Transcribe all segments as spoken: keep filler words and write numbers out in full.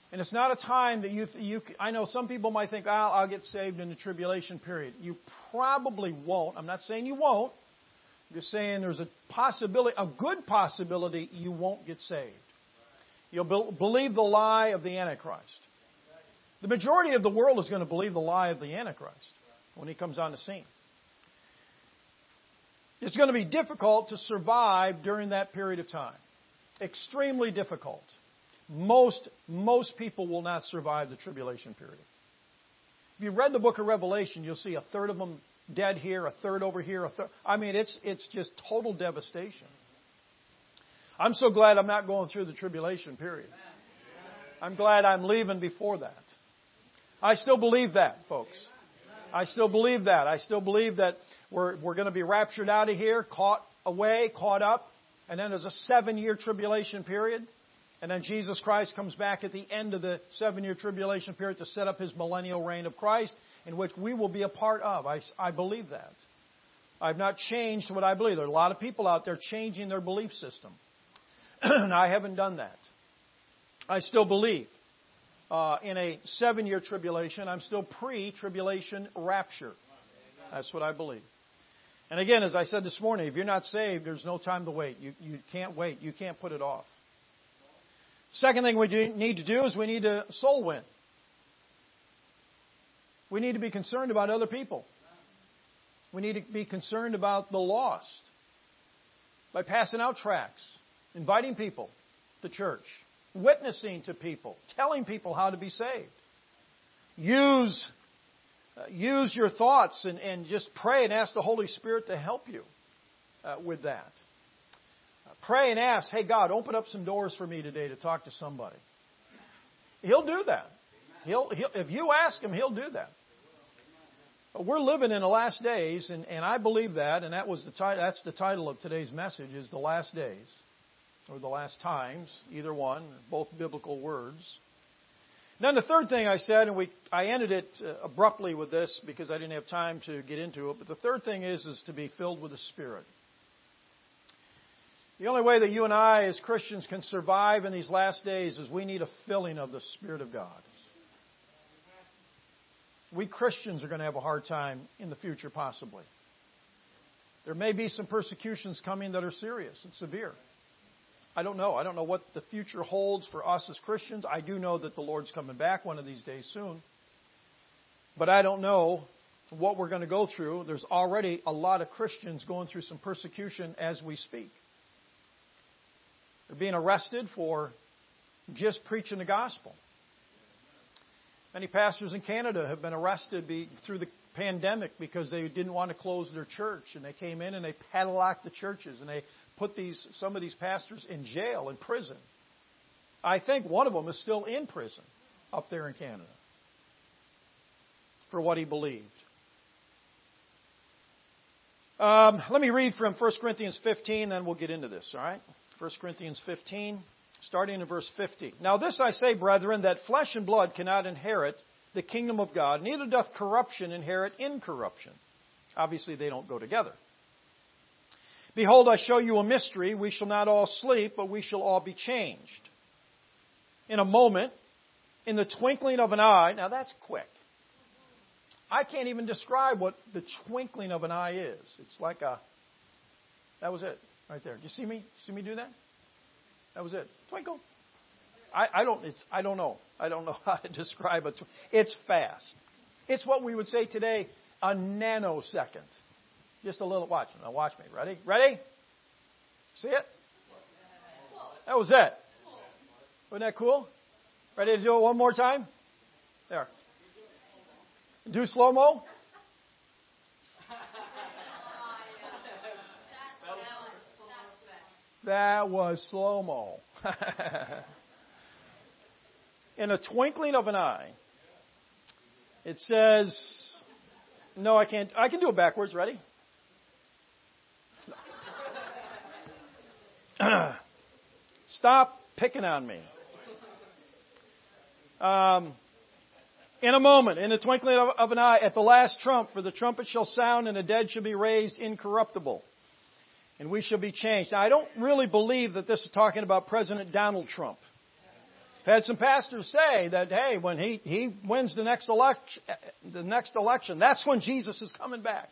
And it's not a time that you, you I know some people might think, oh, I'll get saved in the tribulation period. You probably won't. I'm not saying you won't. I'm just saying there's a possibility, a good possibility you won't get saved. You'll be, believe the lie of the Antichrist. The majority of the world is going to believe the lie of the Antichrist when he comes on the scene. It's going to be difficult to survive during that period of time. Extremely difficult. Most, most people will not survive the tribulation period. If you read the book of Revelation, you'll see a third of them dead here, a third over here, a third. I mean, it's, it's just total devastation. I'm so glad I'm not going through the tribulation period. I'm glad I'm leaving before that. I still believe that, folks. I still believe that. I still believe that we're, we're going to be raptured out of here, caught away, caught up, and then there's a seven-year tribulation period. And then Jesus Christ comes back at the end of the seven-year tribulation period to set up His millennial reign of Christ, in which we will be a part of. I, I believe that. I've not changed what I believe. There are a lot of people out there changing their belief system. And I haven't done that. I still believe uh, in a seven-year tribulation. I'm still pre-tribulation rapture. That's what I believe. And again, as I said this morning, if you're not saved, there's no time to wait. You, you can't wait. You can't put it off. Second thing we do, need to do is we need to soul win. We need to be concerned about other people. We need to be concerned about the lost by passing out tracts, inviting people to church, witnessing to people, telling people how to be saved. Use, uh, use your thoughts and, and just pray and ask the Holy Spirit to help you uh, with that. Pray and ask, hey, God, open up some doors for me today to talk to somebody. He'll do that. He'll, he'll, if you ask Him, He'll do that. But we're living in the last days, and, and I believe that, and that was the ti- that's the title of today's message, is the last days, or the last times, either one, both biblical words. Then the third thing I said, and we I ended it uh, abruptly with this because I didn't have time to get into it, but the third thing is, is to be filled with the Spirit. The only way that you and I as Christians can survive in these last days is we need a filling of the Spirit of God. We Christians are going to have a hard time in the future, possibly. There may be some persecutions coming that are serious and severe. I don't know. I don't know what the future holds for us as Christians. I do know that the Lord's coming back one of these days soon. But I don't know what we're going to go through. There's already a lot of Christians going through some persecution as we speak. They're being arrested for just preaching the gospel. Many pastors in Canada have been arrested be, through the pandemic because they didn't want to close their church. And they came in and they padlocked the churches. And they put these some of these pastors in jail, in prison. I think one of them is still in prison up there in Canada for what he believed. Um, let me read from First Corinthians fifteen, then we'll get into this, all right? First Corinthians fifteen, starting in verse fifty. Now this I say, brethren, that flesh and blood cannot inherit the kingdom of God, neither doth corruption inherit incorruption. Obviously, they don't go together. Behold, I show you a mystery. We shall not all sleep, but we shall all be changed. In a moment, in the twinkling of an eye. Now that's quick. I can't even describe what the twinkling of an eye is. It's like a... That was it. Right there. Did you see me? See me do that? That was it. Twinkle. I, I don't. It's. I don't know. I don't know how to describe it. It's fast. It's what we would say today, a nanosecond. Just a little. Watch. Now watch me. Ready? Ready? See it? That was it. Wasn't that cool? Ready to do it one more time? There. Do slow-mo? That was slow-mo. In a twinkling of an eye, it says, no, I can't. I can do it backwards. Ready? Stop picking on me. Um, in a moment, in the twinkling of, of an eye, at the last trump, for the trumpet shall sound and the dead shall be raised incorruptible. And we shall be changed. Now, I don't really believe that this is talking about President Donald Trump. I've had some pastors say that, hey, when he, he wins the next election, the next election, that's when Jesus is coming back.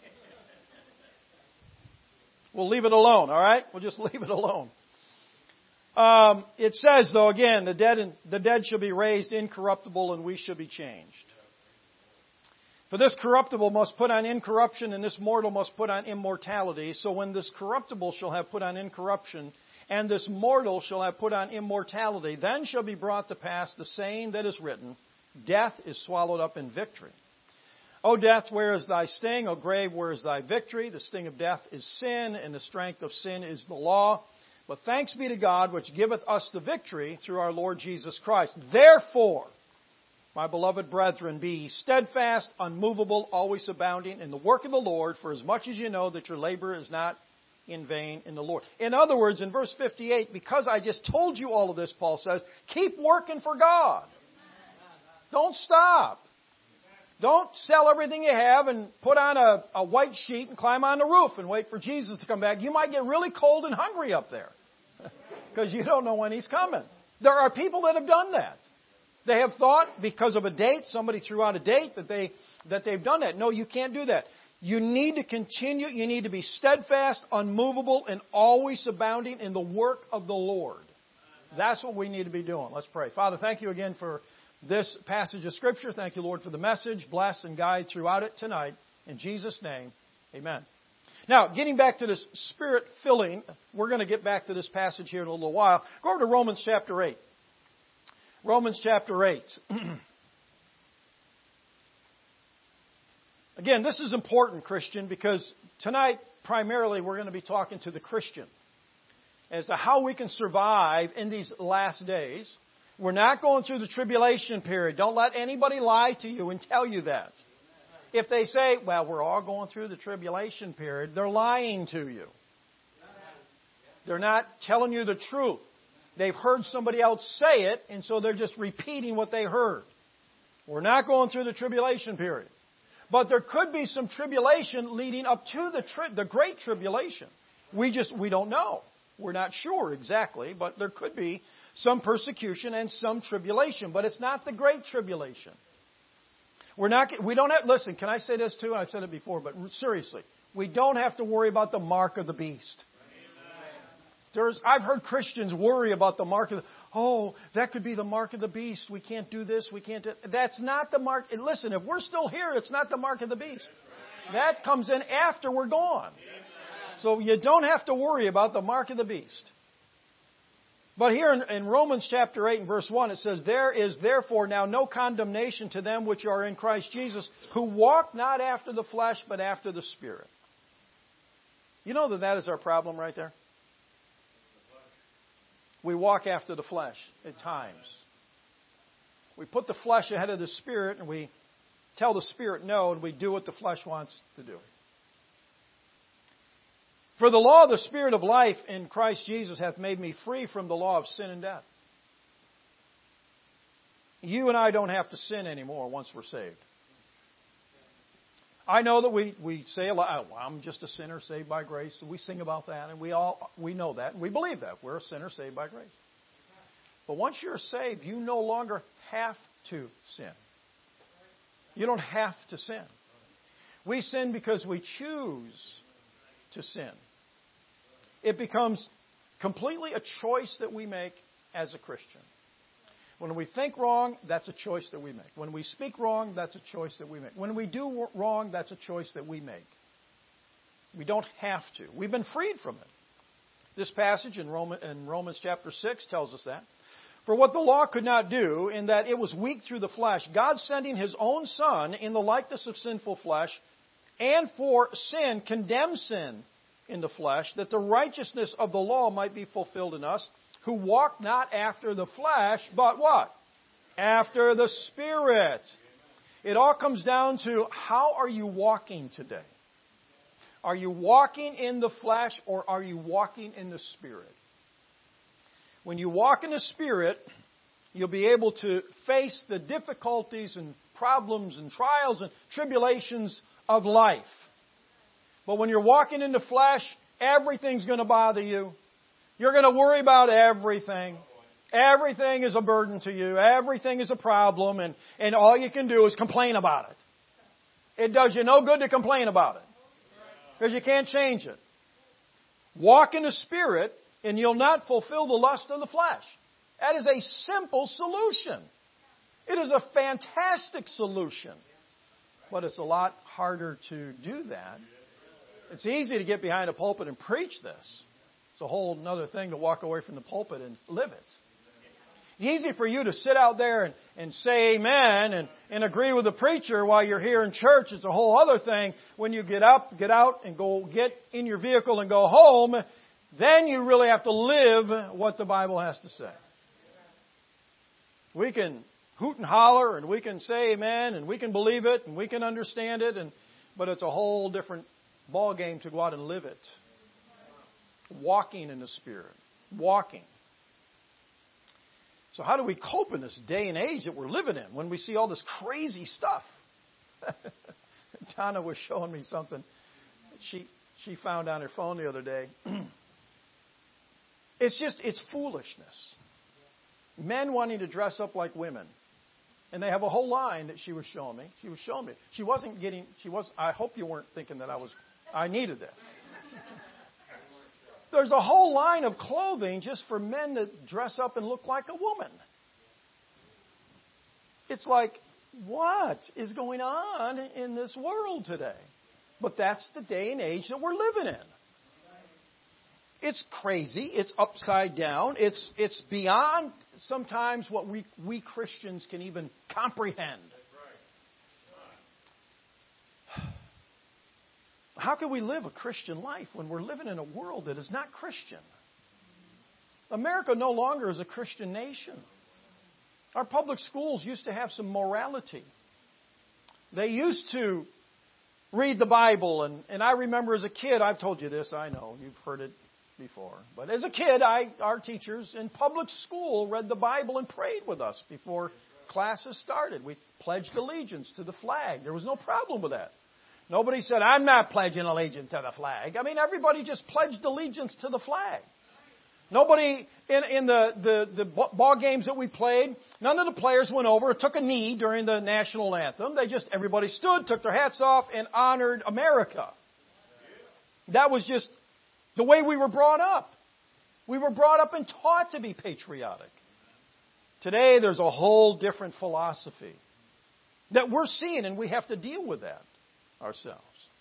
We'll leave it alone, all right? We'll just leave it alone. Um, it says, though, again, the dead, and, the dead shall be raised incorruptible, and we shall be changed. For this corruptible must put on incorruption, and this mortal must put on immortality. So when this corruptible shall have put on incorruption, and this mortal shall have put on immortality, then shall be brought to pass the saying that is written, death is swallowed up in victory. O death, where is thy sting? O grave, where is thy victory? The sting of death is sin, and the strength of sin is the law. But thanks be to God, which giveth us the victory through our Lord Jesus Christ. Therefore, my beloved brethren, be ye steadfast, unmovable, always abounding in the work of the Lord, for as much as you know that your labor is not in vain in the Lord. In other words, in verse fifty-eight, because I just told you all of this, Paul says, keep working for God. Don't stop. Don't sell everything you have and put on a, a white sheet and climb on the roof and wait for Jesus to come back. You might get really cold and hungry up there because you don't know when He's coming. There are people that have done that. They have thought because of a date, somebody threw out a date, that, they, that they've done that. No, you can't do that. You need to continue. You need to be steadfast, unmovable, and always abounding in the work of the Lord. That's what we need to be doing. Let's pray. Father, thank you again for this passage of Scripture. Thank you, Lord, for the message. Bless and guide throughout it tonight. In Jesus' name, amen. Now, getting back to this Spirit filling, we're going to get back to this passage here in a little while. Go over to Romans chapter eight. Romans chapter eight. Again, this is important, Christian, because tonight, primarily, we're going to be talking to the Christian as to how we can survive in these last days. We're not going through the tribulation period. Don't let anybody lie to you and tell you that. If they say, well, we're all going through the tribulation period, they're lying to you. They're not telling you the truth. They've heard somebody else say it, and so they're just repeating what they heard. We're not going through the tribulation period. But there could be some tribulation leading up to the tri- the Great Tribulation. We just, we don't know. We're not sure exactly, but there could be some persecution and some tribulation. But it's not the Great Tribulation. We're not, we don't have, listen, can I say this too? I've said it before, but seriously, we don't have to worry about the mark of the beast. There's, I've heard Christians worry about the mark of the, oh, that could be the mark of the beast. We can't do this. We can't do, that's not the mark. Listen, if we're still here, it's not the mark of the beast. That comes in after we're gone. So you don't have to worry about the mark of the beast. But here in, in Romans chapter eight and verse one, it says, there is therefore now no condemnation to them which are in Christ Jesus, who walk not after the flesh, but after the Spirit. You know that that is our problem right there? We walk after the flesh at times. We put the flesh ahead of the Spirit, and we tell the Spirit no, and we do what the flesh wants to do. For the law of the Spirit of life in Christ Jesus hath made me free from the law of sin and death. You and I don't have to sin anymore once we're saved. I know that we, we say a lot, well, I'm just a sinner saved by grace. We sing about that, and we all we know that, and we believe that. We're a sinner saved by grace. But once you're saved, you no longer have to sin. You don't have to sin. We sin because we choose to sin. It becomes completely a choice that we make as a Christian. When we think wrong, that's a choice that we make. When we speak wrong, that's a choice that we make. When we do wrong, that's a choice that we make. We don't have to. We've been freed from it. This passage in Romans, in Romans chapter six tells us that. For what the law could not do, in that it was weak through the flesh, God sending His own Son in the likeness of sinful flesh, and for sin, condemned sin in the flesh, that the righteousness of the law might be fulfilled in us, who walk not after the flesh, but what? After the Spirit. It all comes down to, how are you walking today? Are you walking in the flesh, or are you walking in the Spirit? When you walk in the Spirit, you'll be able to face the difficulties and problems and trials and tribulations of life. But when you're walking in the flesh, everything's going to bother you. You're going to worry about everything. Everything is a burden to you. Everything is a problem. And, and all you can do is complain about it. It does you no good to complain about it. Because you can't change it. Walk in the Spirit and you'll not fulfill the lust of the flesh. That is a simple solution. It is a fantastic solution. But it's a lot harder to do that. It's easy to get behind a pulpit and preach this. It's a whole other thing to walk away from the pulpit and live it. It's easy for you to sit out there and, and say amen and, and agree with the preacher while you're here in church. It's a whole other thing when you get up, get out, and go get in your vehicle and go home. Then you really have to live what the Bible has to say. We can hoot and holler and we can say amen and we can believe it and we can understand it, and but it's a whole different ball game to go out and live it. Walking in the Spirit. Walking. So how do we cope in this day and age that we're living in when we see all this crazy stuff? Donna was showing me something she she found on her phone the other day. It's just, it's foolishness. Men wanting to dress up like women. And they have a whole line that she was showing me. She was showing me. She wasn't getting, she was, I hope you weren't thinking that I was, I needed that. There's a whole line of clothing just for men to dress up and look like a woman. It's like, what is going on in this world today? But that's the day and age that we're living in. It's crazy. It's upside down. It's it's beyond sometimes what we, we Christians can even comprehend. How can we live a Christian life when we're living in a world that is not Christian? America no longer is a Christian nation. Our public schools used to have some morality. They used to read the Bible. And, and I remember as a kid, I've told you this, I know, you've heard it before. But as a kid, I, our teachers in public school read the Bible and prayed with us before classes started. We pledged allegiance to the flag. There was no problem with that. Nobody said, I'm not pledging allegiance to the flag. I mean, everybody just pledged allegiance to the flag. Nobody, in, in the, the, the ball games that we played, none of the players went over or took a knee during the national anthem. They just, everybody stood, took their hats off, and honored America. That was just the way we were brought up. We were brought up and taught to be patriotic. Today, there's a whole different philosophy that we're seeing, and we have to deal with that ourselves.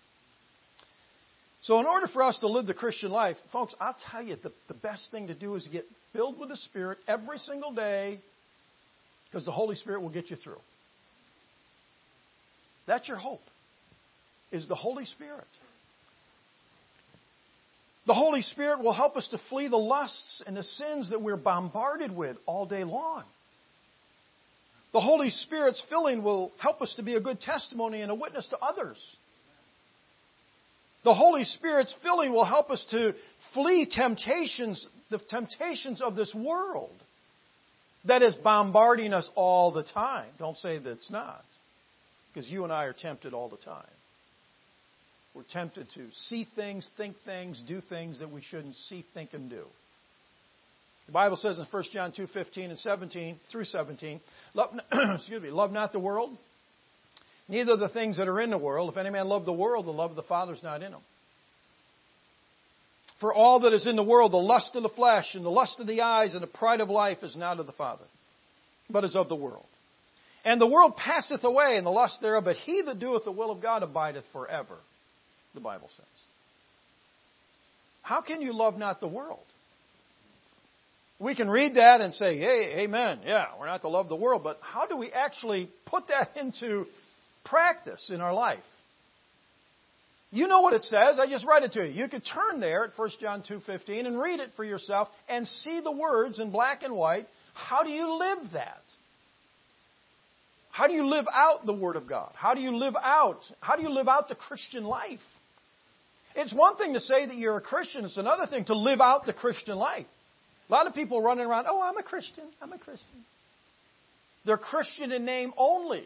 So in order for us to live the Christian life, folks, I'll tell you, the, the best thing to do is get filled with the Spirit every single day, because the Holy Spirit will get you through. That's your hope, is the Holy Spirit. The Holy Spirit will help us to flee the lusts and the sins that we're bombarded with all day long. The Holy Spirit's filling will help us to be a good testimony and a witness to others. The Holy Spirit's filling will help us to flee temptations, the temptations of this world that is bombarding us all the time. Don't say that it's not, because you and I are tempted all the time. We're tempted to see things, think things, do things that we shouldn't see, think, and do. The Bible says in First John two fifteen and seventeen through seventeen, love, excuse me, love not the world, neither the things that are in the world. If any man love the world, the love of the Father is not in him. For all that is in the world, the lust of the flesh and the lust of the eyes and the pride of life is not of the Father, but is of the world. And the world passeth away and the lust thereof, but he that doeth the will of God abideth forever, the Bible says. How can you love not the world? We can read that and say, hey, amen, yeah, we're not to love the world. But how do we actually put that into practice in our life? You know what it says. I just read it to you. You could turn there at First John two fifteen and read it for yourself and see the words in black and white. How do you live that? How do you live out the Word of God? How do you live out? How do you live out the Christian life? It's one thing to say that you're a Christian. It's another thing to live out the Christian life. A lot of people running around, oh, I'm a Christian. I'm a Christian. They're Christian in name only.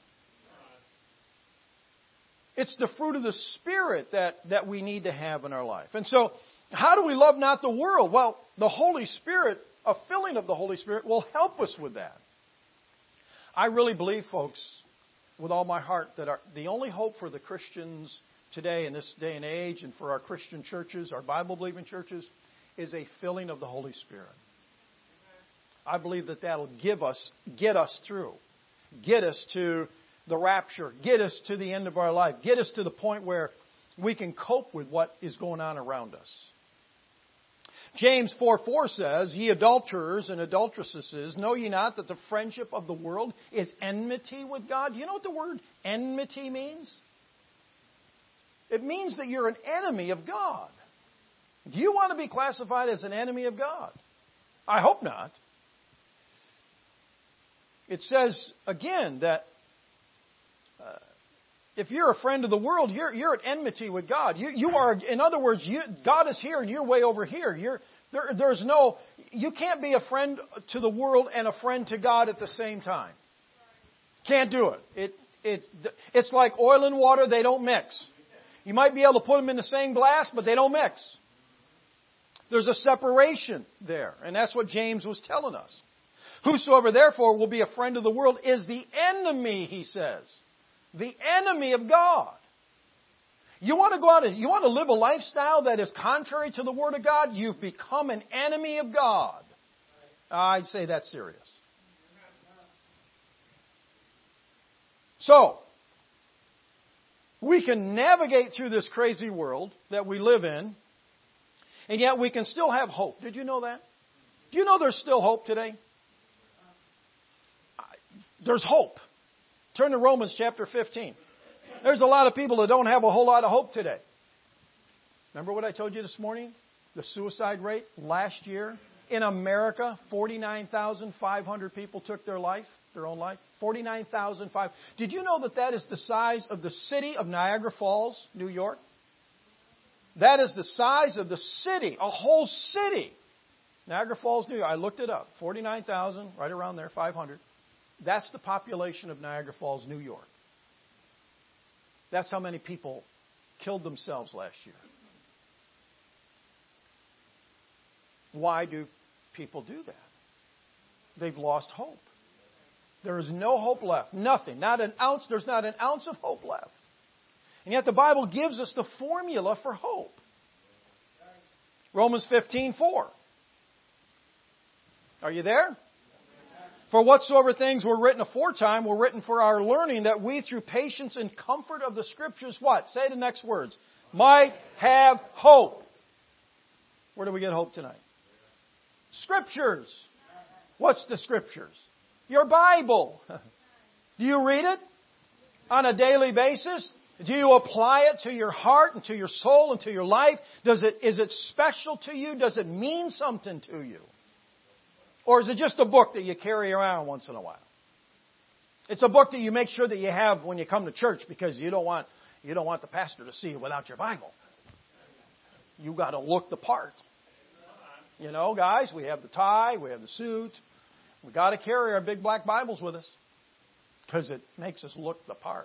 It's the fruit of the Spirit that, that we need to have in our life. And so, how do we love not the world? Well, the Holy Spirit A filling of the Holy Spirit will help us with that. I really believe, folks, with all my heart, that our, the only hope for the Christians today in this day and age and for our Christian churches, our Bible-believing churches, is a filling of the Holy Spirit. I believe that that will give us, get us through, get us to the rapture, get us to the end of our life, get us to the point where we can cope with what is going on around us. James four four says, Ye adulterers and adulteresses, know ye not that the friendship of the world is enmity with God? Do you know what the word enmity means? It means that you're an enemy of God. Do you want to be classified as an enemy of God? I hope not. It says, again, that uh, if you're a friend of the world, you're, you're at enmity with God. You, you are, in other words, you, God is here and you're way over here. You're, there, there's no, you can't be a friend to the world and a friend to God at the same time. Can't do it. It, it. It's like oil and water, they don't mix. You might be able to put them in the same glass, but they don't mix. There's a separation there, and that's what James was telling us. Whosoever therefore will be a friend of the world is the enemy, he says. The enemy of God. You want to go out and you want to live a lifestyle that is contrary to the Word of God? You've become an enemy of God. I'd say that's serious. So, we can navigate through this crazy world that we live in, and yet we can still have hope. Did you know that? Do you know there's still hope today? There's hope. Turn to Romans chapter fifteen. There's a lot of people that don't have a whole lot of hope today. Remember what I told you this morning? The suicide rate last year in America, forty-nine thousand five hundred people took their life, their own life. forty-nine thousand five hundred. Did you know that that is the size of the city of Niagara Falls, New York? That is the size of the city, a whole city. Niagara Falls, New York. I looked it up. forty-nine thousand, right around there, five hundred. That's the population of Niagara Falls, New York. That's how many people killed themselves last year. Why do people do that? They've lost hope. There is no hope left. Nothing. Not an ounce. There's not an ounce of hope left. And yet the Bible gives us the formula for hope. Romans fifteen four. Are you there? For whatsoever things were written aforetime were written for our learning, that we through patience and comfort of the Scriptures, what? Say the next words. Might have hope. Where do we get hope tonight? Scriptures. What's the Scriptures? Your Bible. Do you read it on a daily basis? Do you apply it to your heart and to your soul and to your life? Does it, is it special to you? Does it mean something to you? Or is it just a book that you carry around once in a while? It's a book that you make sure that you have when you come to church because you don't want, you don't want the pastor to see you without your Bible. You got to look the part. You know, guys, we have the tie, we have the suit. We got to carry our big black Bibles with us because it makes us look the part.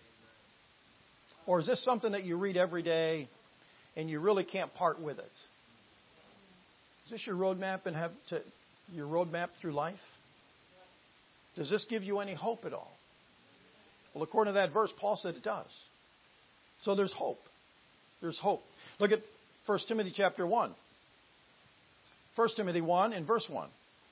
Or is this something that you read every day and you really can't part with it? Is this your roadmap and have to, your roadmap through life? Does this give you any hope at all? Well, according to that verse, Paul said it does. So there's hope. There's hope. Look at First Timothy chapter one. First Timothy one and verse one.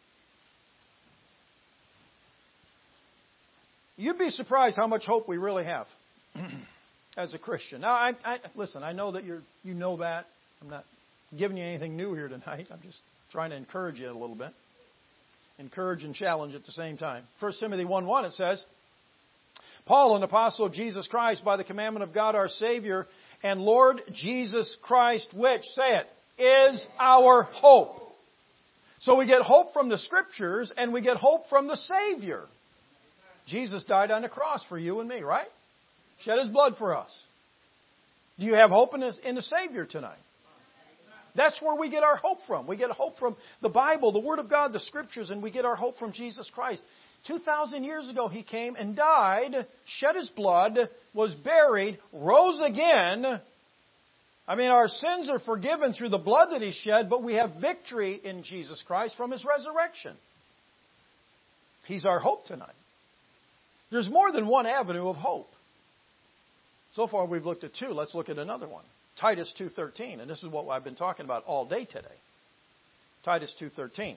You'd be surprised how much hope we really have as a Christian. Now, I, I, listen, I know that you're, you know that. I'm not giving you anything new here tonight. I'm just trying to encourage you a little bit. Encourage and challenge at the same time. First Timothy one one, it says, Paul, an apostle of Jesus Christ, by the commandment of God our Savior, and Lord Jesus Christ, which, say it, is our hope. So we get hope from the Scriptures, and we get hope from the Savior. Jesus died on the cross for you and me, right? Shed His blood for us. Do you have hope in the, in the Savior tonight? That's where we get our hope from. We get hope from the Bible, the Word of God, the Scriptures, and we get our hope from Jesus Christ. Two thousand years ago, He came and died, shed His blood, was buried, rose again, I mean, our sins are forgiven through the blood that He shed, but we have victory in Jesus Christ from His resurrection. He's our hope tonight. There's more than one avenue of hope. So far we've looked at two. Let's look at another one. Titus two thirteen, and this is what I've been talking about all day today. Titus two thirteen.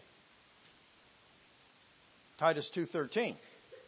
Titus two thirteen.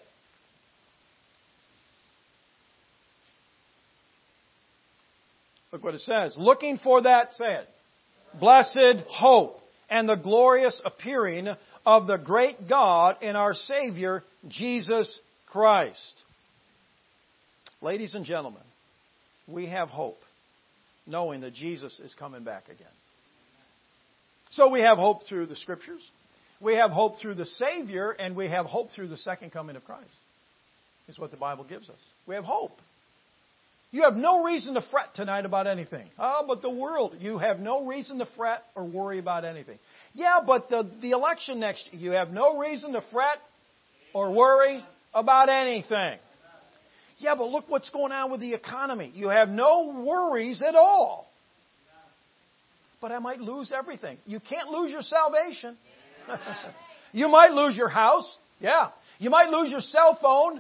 Look what it says. Looking for that, say it, blessed hope and the glorious appearing of the great God and our Savior, Jesus Christ. Ladies and gentlemen, we have hope, knowing that Jesus is coming back again. So we have hope through the Scriptures. We have hope through the Savior, and we have hope through the second coming of Christ. Is what the Bible gives us. We have hope. You have no reason to fret tonight about anything. Oh, but the world. You have no reason to fret or worry about anything. Yeah, but the, the election next year, you have no reason to fret or worry about anything. Yeah, but look what's going on with the economy. You have no worries at all. But I might lose everything. You can't lose your salvation. You might lose your house. Yeah. You might lose your cell phone.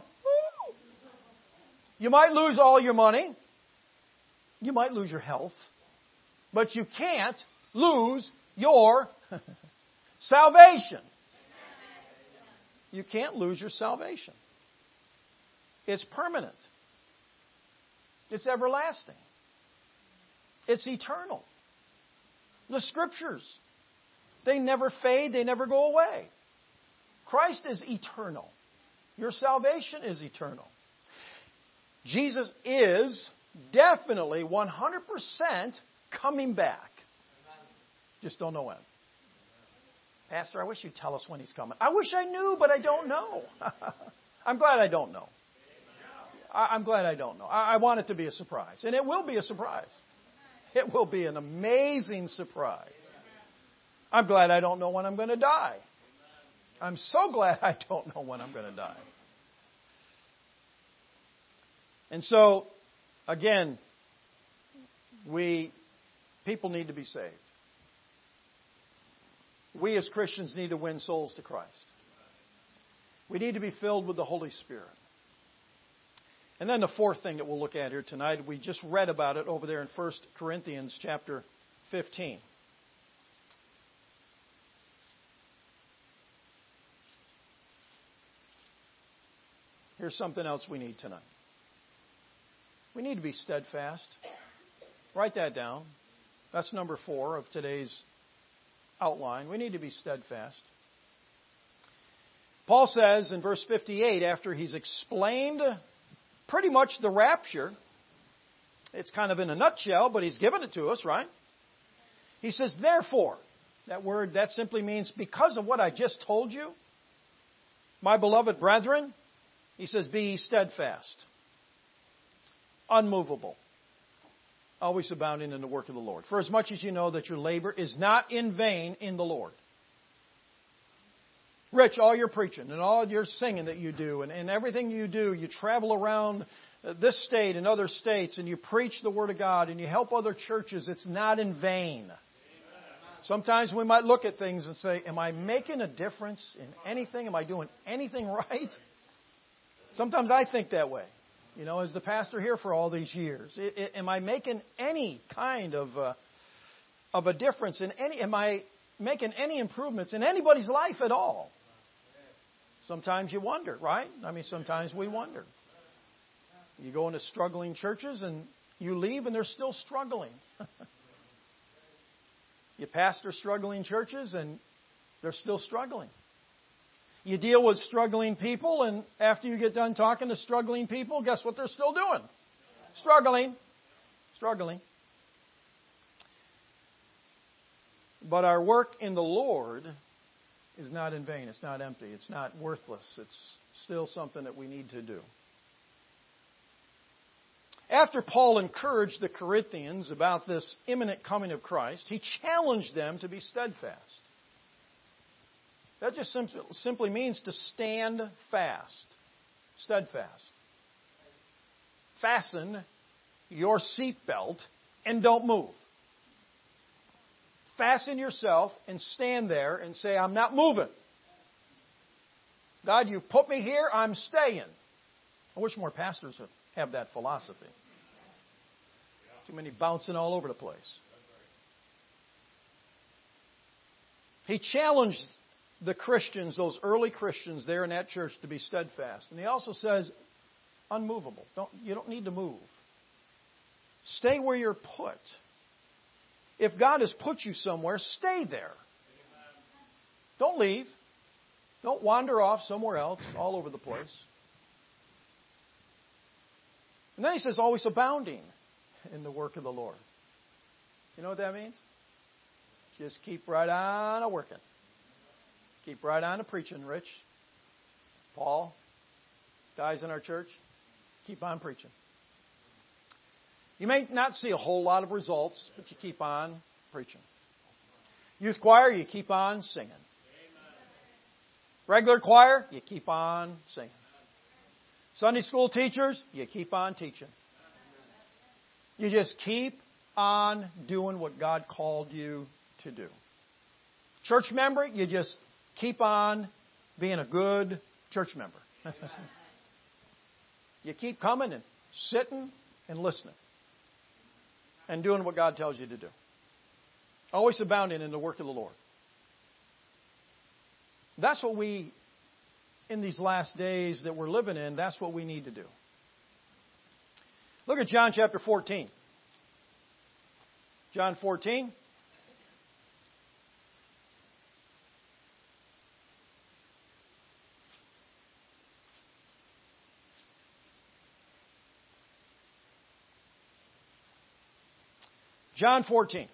You might lose all your money. You might lose your health. But you can't lose your salvation. You can't lose your salvation. It's permanent. It's everlasting. It's eternal. The Scriptures, they never fade, they never go away. Christ is eternal. Your salvation is eternal. Jesus is definitely one hundred percent coming back. Just don't know when. Pastor, I wish you'd tell us when He's coming. I wish I knew, but I don't know. I'm glad I don't know. I'm glad I don't know. I want it to be a surprise. And it will be a surprise. It will be an amazing surprise. I'm glad I don't know when I'm going to die. I'm so glad I don't know when I'm going to die. And so, again, we, people need to be saved. We as Christians need to win souls to Christ. We need to be filled with the Holy Spirit. And then the fourth thing that we'll look at here tonight, we just read about it over there in First Corinthians chapter fifteen. Here's something else we need tonight. We need to be steadfast. Write that down. That's number four of today's outline. We need to be steadfast. Paul says in verse fifty-eight, after he's explained pretty much the rapture, it's kind of in a nutshell, but he's given it to us, right? He says, therefore, that word, that simply means because of what I just told you, my beloved brethren, he says, be ye steadfast, unmovable, always abounding in the work of the Lord. For as much as you know that your labor is not in vain in the Lord. Rich, all your preaching and all your singing that you do and, and everything you do, you travel around this state and other states and you preach the Word of God and you help other churches. It's not in vain. Amen. Sometimes we might look at things and say, am I making a difference in anything? Am I doing anything right? Sometimes I think that way. You know, as the pastor here for all these years, it, it, am I making any kind of uh, of a difference in any? Am I making any improvements in anybody's life at all? Sometimes you wonder, right? I mean, sometimes we wonder. You go into struggling churches and you leave and they're still struggling. You pastor struggling churches and they're still struggling. You deal with struggling people, and after you get done talking to struggling people, guess what they're still doing? Struggling. Struggling. But our work in the Lord is not in vain. It's not empty. It's not worthless. It's still something that we need to do. After Paul encouraged the Corinthians about this imminent coming of Christ, he challenged them to be steadfast. That just simply means to stand fast. Steadfast. Fasten your seatbelt and don't move. Fasten yourself and stand there and say, I'm not moving. God, you put me here, I'm staying. I wish more pastors have, have that philosophy. Too many bouncing all over the place. He challenged the Christians, those early Christians there in that church, to be steadfast. And he also says, unmovable. Don't, you don't need to move. Stay where you're put. If God has put you somewhere, stay there. Don't leave. Don't wander off somewhere else, all over the place. And then he says, always abounding in the work of the Lord. You know what that means? Just keep right on a working. Keep right on a preaching, Rich. Paul, guys in our church, keep on preaching. You may not see a whole lot of results, but you keep on preaching. Youth choir, you keep on singing. Regular choir, you keep on singing. Sunday school teachers, you keep on teaching. You just keep on doing what God called you to do. Church member, you just keep on being a good church member. You keep coming and sitting and listening and doing what God tells you to do. Always abounding in the work of the Lord. That's what we, in these last days that we're living in, that's what we need to do. Look at John chapter fourteen. John fourteen. John fourteen.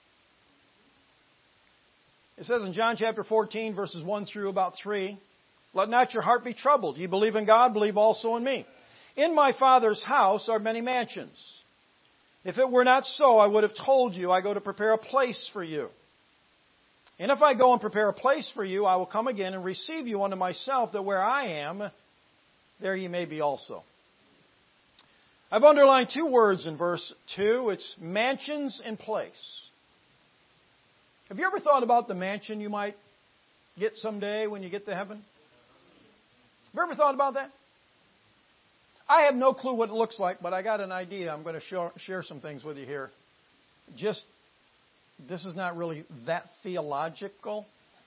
It says in John chapter fourteen, verses one through about three, let not your heart be troubled. You believe in God, believe also in me. In my Father's house are many mansions. If it were not so, I would have told you, I go to prepare a place for you. And if I go and prepare a place for you, I will come again and receive you unto myself, that where I am, there ye may be also. I've underlined two words in verse two. It's mansions and place. Have you ever thought about the mansion you might get someday when you get to heaven? Have you ever thought about that? I have no clue what it looks like, but I got an idea. I'm going to share, share some things with you here. Just, this is not really that theological.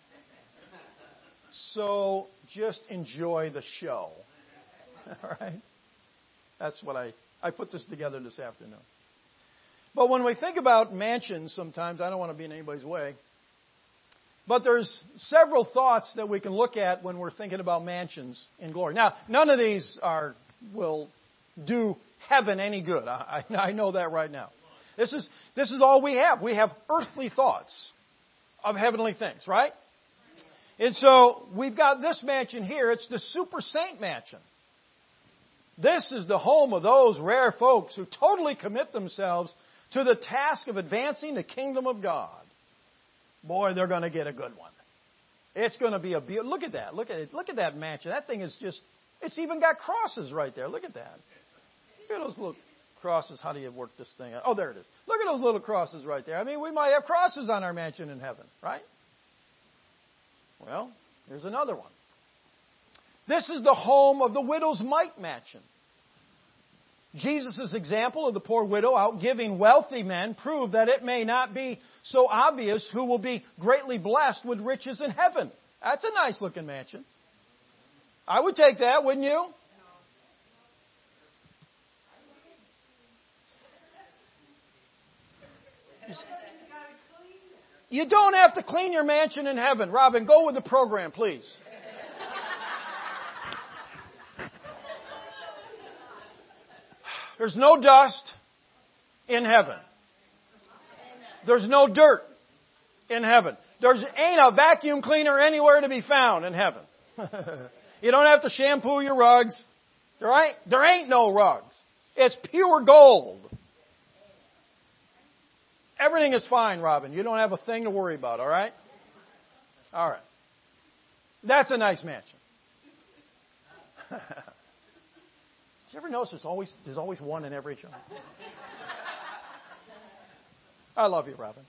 So just enjoy the show. All right? That's what I, I put this together this afternoon. But when we think about mansions sometimes, I don't want to be in anybody's way, but there's several thoughts that we can look at when we're thinking about mansions in glory. Now, none of these are will do heaven any good. I, I know that right now. This is this is all we have. We have earthly thoughts of heavenly things, right? And so we've got this mansion here. It's the super saint mansion. This is the home of those rare folks who totally commit themselves to the task of advancing the kingdom of God. Boy, they're going to get a good one. It's going to be a beautiful. Look at that. Look at it. Look at that mansion. That thing is just, it's even got crosses right there. Look at that. Look at those little crosses. How do you work this thing out? Oh, there it is. Look at those little crosses right there. I mean, we might have crosses on our mansion in heaven, right? Well, here's another one. This is the home of the widow's mite mansion. Jesus' example of the poor widow outgiving wealthy men proved that it may not be so obvious who will be greatly blessed with riches in heaven. That's a nice looking mansion. I would take that, wouldn't you? You don't have to clean your mansion in heaven. Robin, go with the program, please. There's no dust in heaven. There's no dirt in heaven. There ain't a vacuum cleaner anywhere to be found in heaven. You don't have to shampoo your rugs. Right? There ain't no rugs. It's pure gold. Everything is fine, Robin. You don't have a thing to worry about, all right? All right. That's a nice mansion. Did you ever notice there's always, there's always one in every job? I love you, Robin.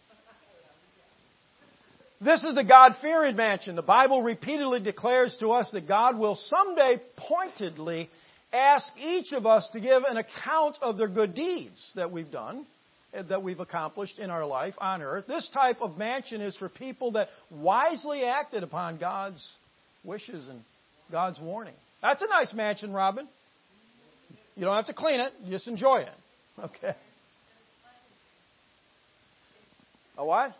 This is the God-fearing mansion. The Bible repeatedly declares to us that God will someday pointedly ask each of us to give an account of their good deeds that we've done, that we've accomplished in our life on earth. This type of mansion is for people that wisely acted upon God's wishes and God's warning. That's a nice mansion, Robin. You don't have to clean it. You just enjoy it. Okay. A what?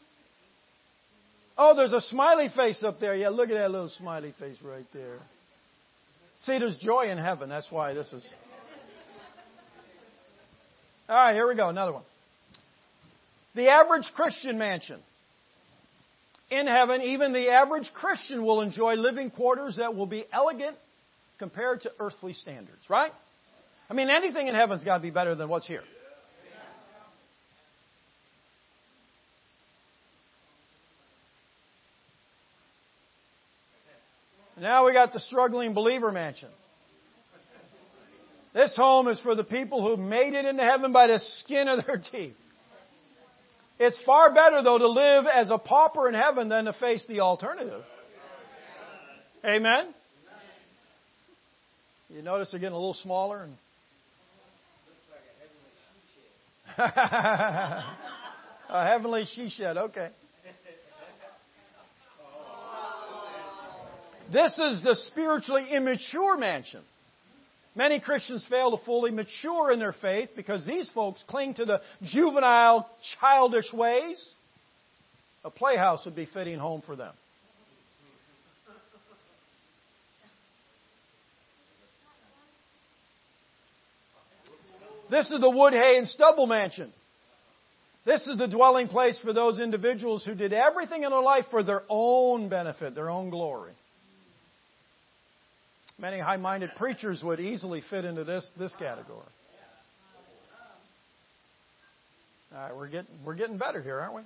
Oh, there's a smiley face up there. Yeah, look at that little smiley face right there. See, there's joy in heaven. That's why this is. All right, here we go. Another one. The average Christian mansion. In heaven, even the average Christian will enjoy living quarters that will be elegant compared to earthly standards, right? I mean, anything in heaven's got to be better than what's here. Now we got the struggling believer mansion. This home is for the people who made it into heaven by the skin of their teeth. It's far better, though, to live as a pauper in heaven than to face the alternative. Amen? You notice they're getting a little smaller? And a heavenly she shed, okay. This is the spiritually immature mansion. Many Christians fail to fully mature in their faith because these folks cling to the juvenile, childish ways. A playhouse would be fitting home for them. This is the wood, hay, and stubble mansion. This is the dwelling place for those individuals who did everything in their life for their own benefit, their own glory. Many high-minded preachers would easily fit into this, this category. All right, we're getting, we're getting better here, aren't we?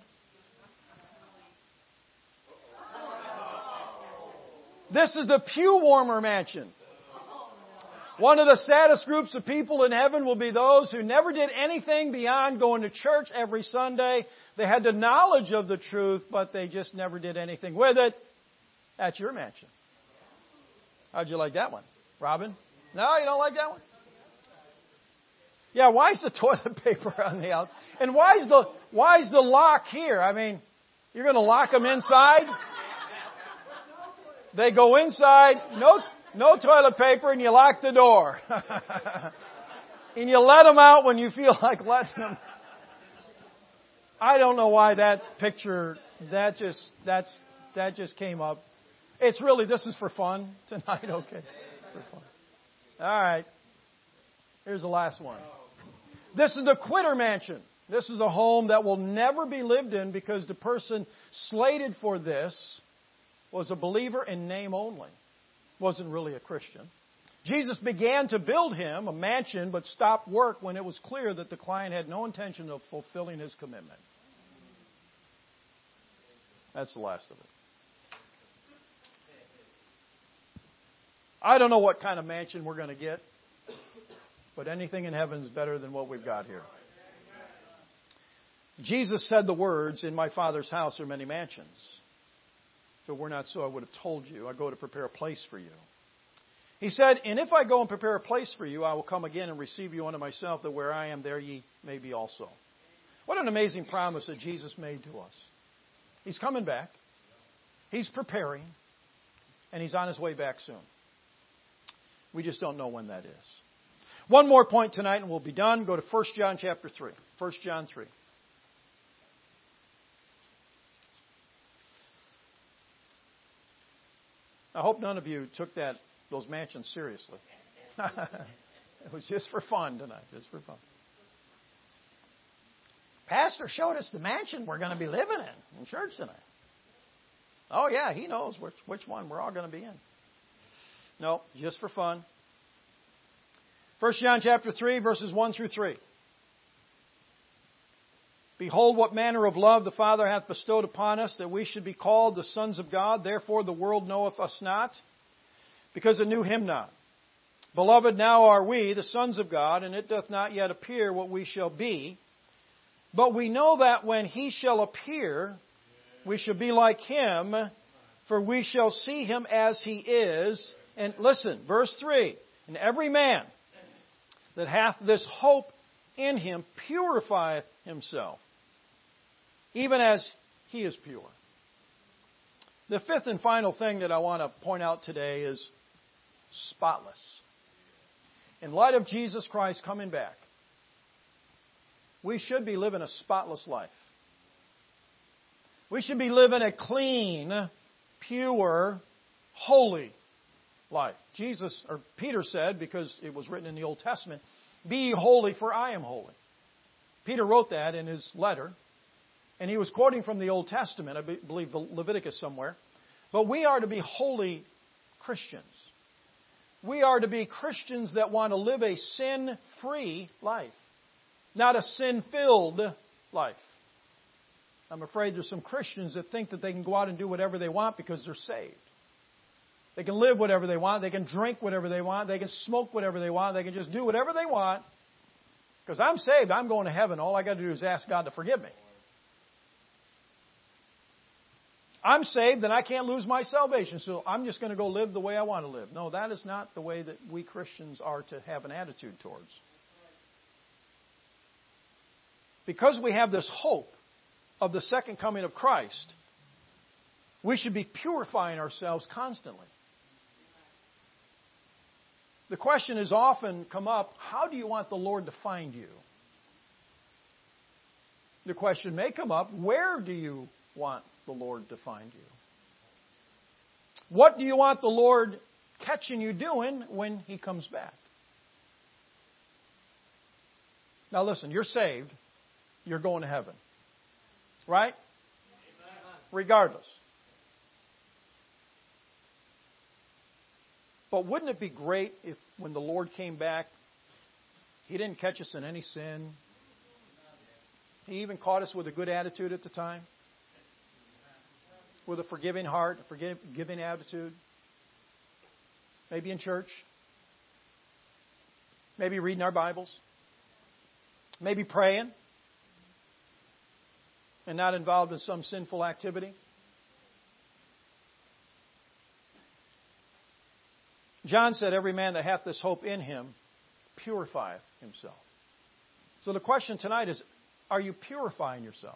This is the pew warmer mansion. One of the saddest groups of people in heaven will be those who never did anything beyond going to church every Sunday. They had the knowledge of the truth, but they just never did anything with it. That's your mansion. How'd you like that one? Robin? No, you don't like that one? Yeah, why is the toilet paper on the out? And why is the why is the lock here? I mean, you're going to lock them inside? They go inside, no no toilet paper, and you lock the door. And you let them out when you feel like letting them. I don't know why that picture, that just that's that just came up. It's really, this is for fun tonight, okay? For fun. All right. Here's the last one. This is the quitter mansion. This is a home that will never be lived in because the person slated for this was a believer in name only. Wasn't really a Christian. Jesus began to build him a mansion, but stopped work when it was clear that the client had no intention of fulfilling his commitment. That's the last of it. I don't know what kind of mansion we're going to get, but anything in heaven is better than what we've got here. Jesus said the words, "In my Father's house are many mansions. If it were not so, I would have told you. I go to prepare a place for you." He said, "And if I go and prepare a place for you, I will come again and receive you unto myself, that where I am, there ye may be also." What an amazing promise that Jesus made to us. He's coming back. He's preparing. And He's on His way back soon. We just don't know when that is. One more point tonight and we'll be done. Go to First John chapter three. First John three. I hope none of you took that those mansions seriously. It was just for fun tonight. Just for fun. Pastor showed us the mansion we're going to be living in in church tonight. Oh yeah, he knows which, which one we're all going to be in. No, just for fun. First John chapter three, verses one through three. "Behold, what manner of love the Father hath bestowed upon us, that we should be called the sons of God. Therefore the world knoweth us not, because it knew Him not. Beloved, now are we the sons of God, and it doth not yet appear what we shall be. But we know that when He shall appear, we shall be like Him, for we shall see Him as He is. And listen, verse three, and every man that hath this hope in Him purifieth himself, even as He is pure. The fifth and final thing that I want to point out today is spotless. In light of Jesus Christ coming back, we should be living a spotless life. We should be living a clean, pure, holy life. Jesus, or Peter said, because it was written in the Old Testament, "Be ye holy, for I am holy." Peter wrote that in his letter, and he was quoting from the Old Testament, I believe Leviticus somewhere. But we are to be holy Christians. We are to be Christians that want to live a sin-free life, not a sin-filled life. I'm afraid there's some Christians that think that they can go out and do whatever they want because they're saved. They can live whatever they want. They can drink whatever they want. They can smoke whatever they want. They can just do whatever they want. Because I'm saved. I'm going to heaven. All I got to do is ask God to forgive me. I'm saved and I can't lose my salvation, so I'm just going to go live the way I want to live. No, that is not the way that we Christians are to have an attitude towards. Because we have this hope of the second coming of Christ, we should be purifying ourselves constantly. The question has often come up, how do you want the Lord to find you? The question may come up, where do you want the Lord to find you? What do you want the Lord catching you doing when He comes back? Now listen, you're saved. You're going to heaven. Right? Regardless. But wouldn't it be great if when the Lord came back, He didn't catch us in any sin? He even caught us with a good attitude at the time? With a forgiving heart, a forgiving attitude? Maybe in church? Maybe reading our Bibles? Maybe praying? And not involved in some sinful activity? John said, every man that hath this hope in him purifieth himself. So the question tonight is, are you purifying yourself?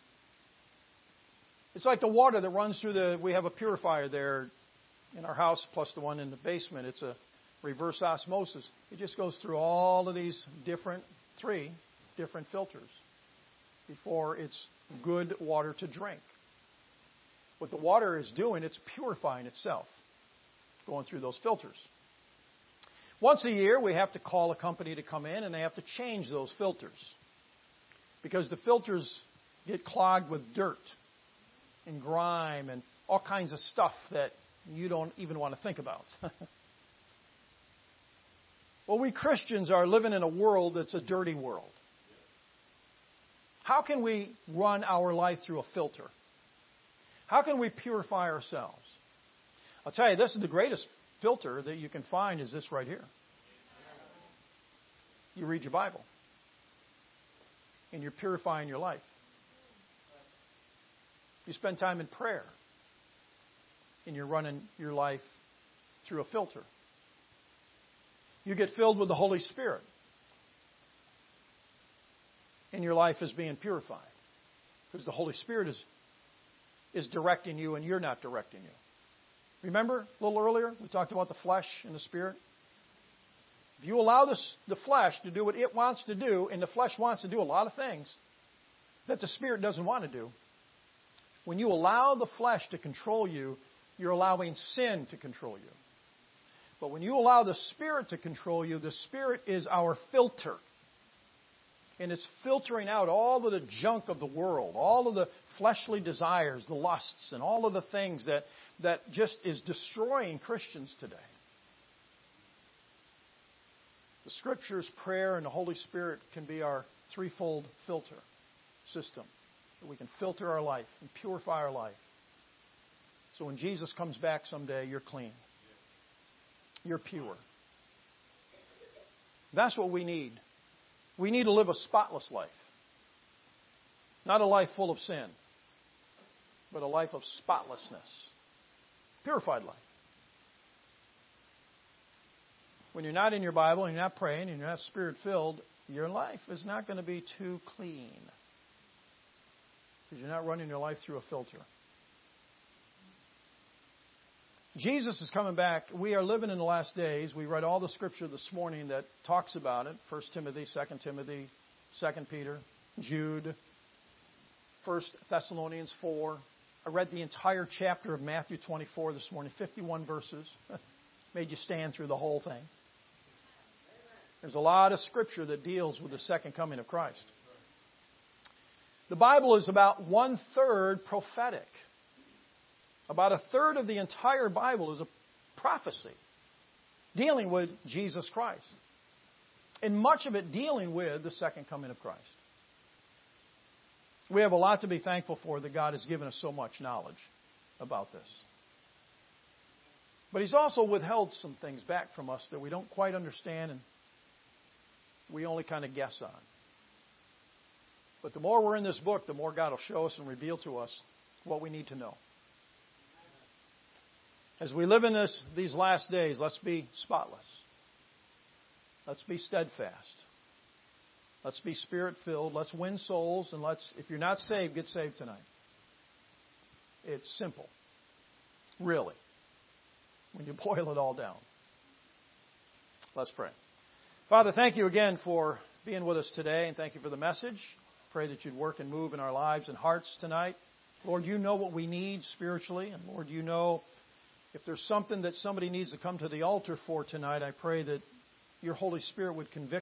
It's like the water that runs through the, we have a purifier there in our house, plus the one in the basement. It's a reverse osmosis. It just goes through all of these different, three different filters before it's good water to drink. What the water is doing, it's purifying itself, going through those filters. Once a year, we have to call a company to come in, and they have to change those filters because the filters get clogged with dirt and grime and all kinds of stuff that you don't even want to think about. Well, we Christians are living in a world that's a dirty world. How can we run our life through a filter? How can we purify ourselves? I'll tell you, this is the greatest filter that you can find is this right here. You read your Bible. And you're purifying your life. You spend time in prayer. And you're running your life through a filter. You get filled with the Holy Spirit. And your life is being purified. Because the Holy Spirit is, is directing you and you're not directing you. Remember a little earlier we talked about the flesh and the spirit? If you allow this, the flesh to do what it wants to do, and the flesh wants to do a lot of things that the spirit doesn't want to do, when you allow the flesh to control you, you're allowing sin to control you. But when you allow the Spirit to control you, the Spirit is our filter. And it's filtering out all of the junk of the world, all of the fleshly desires, the lusts, and all of the things that, that just is destroying Christians today. The Scriptures, prayer, and the Holy Spirit can be our threefold filter system. We can filter our life and purify our life. So when Jesus comes back someday, you're clean. You're pure. That's what we need. We need to live a spotless life. Not a life full of sin, but a life of spotlessness. Purified life. When you're not in your Bible and you're not praying and you're not Spirit-filled, your life is not going to be too clean. Because you're not running your life through a filter. Jesus is coming back. We are living in the last days. We read all the Scripture this morning that talks about it. First Timothy, Second Timothy, Second Peter, Jude, First Thessalonians four. I read the entire chapter of Matthew twenty-four this morning, fifty-one verses. Made you stand through the whole thing. There's a lot of Scripture that deals with the second coming of Christ. The Bible is about one-third prophetic. About a third of the entire Bible is a prophecy dealing with Jesus Christ. And much of it dealing with the second coming of Christ. We have a lot to be thankful for that God has given us so much knowledge about this. But He's also withheld some things back from us that we don't quite understand and we only kind of guess on. But the more we're in this book, the more God will show us and reveal to us what we need to know. As we live in this, these last days, let's be spotless. Let's be steadfast. Let's be Spirit-filled. Let's win souls. And let's, if you're not saved, get saved tonight. It's simple. Really. When you boil it all down. Let's pray. Father, thank you again for being with us today. And thank you for the message. Pray that you'd work and move in our lives and hearts tonight. Lord, you know what we need spiritually. And Lord, you know if there's something that somebody needs to come to the altar for tonight, I pray that your Holy Spirit would convict